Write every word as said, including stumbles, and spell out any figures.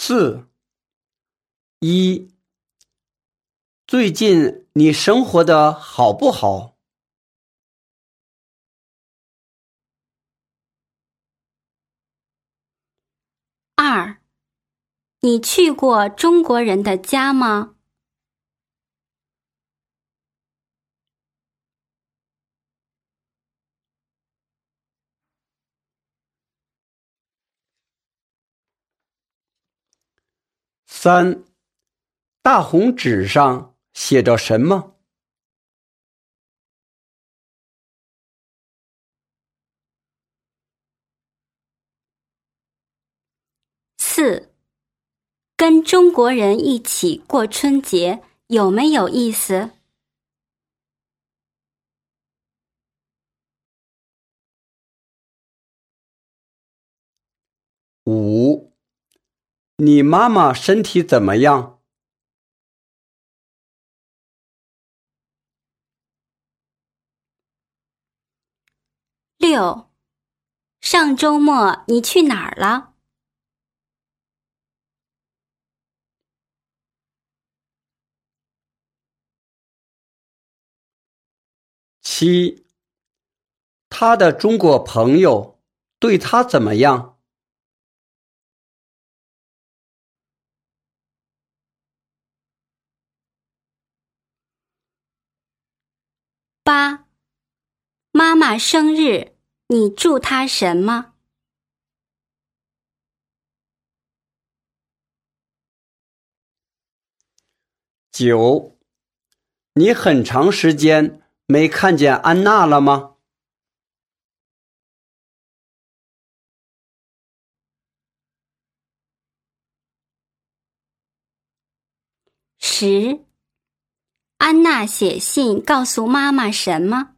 四。一，最近你生活的好不好？ 二，你去过中国人的家吗？ 三，大红纸上写着什么？ 四，跟中国人一起过春节有没有意思？ 五，你妈妈身体怎么样？ 六，上周末你去哪儿了？ 七，他的中国朋友对他怎么样？ 八，妈妈生日，你祝她什么？ 九，你很长时间没看见安娜了吗？ 十，安娜写信告诉妈妈什么？